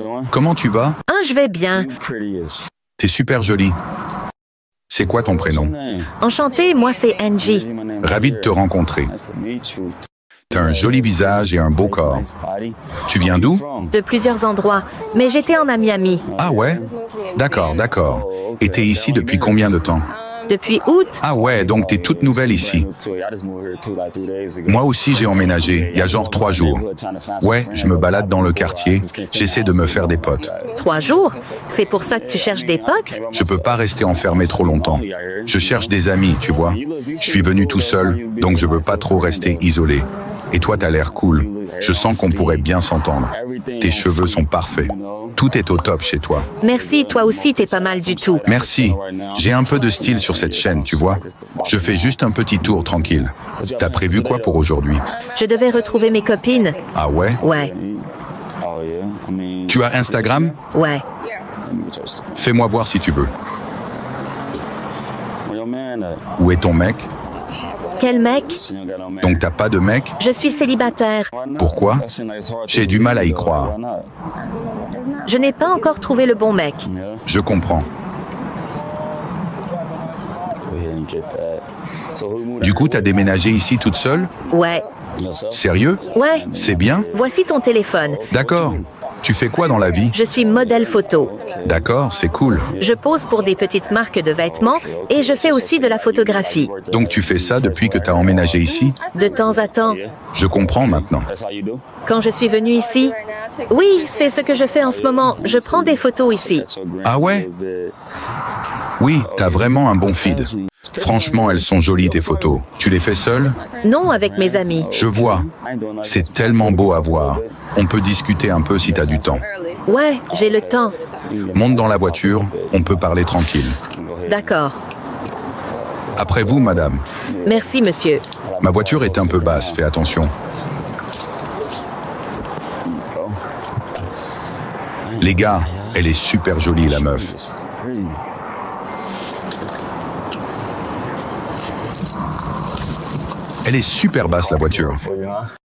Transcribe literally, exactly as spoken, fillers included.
Comment tu vas? Ah, je vais bien. T'es super jolie. C'est quoi ton prénom? Enchantée, moi c'est Angie. Ravi de te rencontrer. T'as un joli visage et un beau corps. Tu viens d'où? De plusieurs endroits, mais j'étais en Miami. Ah ouais? D'accord, d'accord. Et t'es ici depuis combien de temps? Depuis août, Ah ouais, donc t'es toute nouvelle ici. Moi aussi j'ai emménagé, il y a genre trois jours. Ouais, je me balade dans le quartier, j'essaie de me faire des potes. trois jours. C'est pour ça que tu cherches des potes? Je peux pas rester enfermé trop longtemps. Je cherche des amis, tu vois. Je suis venu tout seul, donc je veux pas trop rester isolé. Et toi, t'as l'air cool. Je sens qu'on pourrait bien s'entendre. Tes cheveux sont parfaits. Tout est au top chez toi. Merci, toi aussi t'es pas mal du tout. Merci. J'ai un peu de style sur cette chaîne, tu vois. Je fais juste un petit tour tranquille. T'as prévu quoi pour aujourd'hui? Je devais retrouver mes copines. Ah ouais? Ouais, Tu as Instagram? ouais. Fais-moi voir si tu veux. Où est ton mec? Quel mec? Donc t'as pas de mec? Je suis célibataire. Pourquoi? J'ai du mal à y croire. Je n'ai pas encore trouvé le bon mec. Je comprends. Du coup, t'as déménagé ici toute seule? Ouais, Sérieux? ouais. C'est bien? Voici ton téléphone. D'accord. Tu fais quoi dans la vie? Je suis modèle photo. D'accord, c'est cool. Je pose pour des petites marques de vêtements et je fais aussi de la photographie. Donc tu fais ça depuis que t'as emménagé ici? De temps à temps. Je comprends maintenant. Quand je suis venue ici, oui, c'est ce que je fais en ce moment. Je prends des photos ici. Ah ouais? Oui, t'as vraiment un bon feed. Franchement, elles sont jolies tes photos. Tu les fais seule? Non, avec mes amis. Je vois. C'est tellement beau à voir. On peut discuter un peu si t'as du temps. Ouais, j'ai le temps. Monte dans la voiture, on peut parler tranquille. D'accord. Après vous, madame. Merci, monsieur. Ma voiture est un peu basse, fais attention. Les gars, elle est super jolie, la meuf. Elle est super basse, la voiture.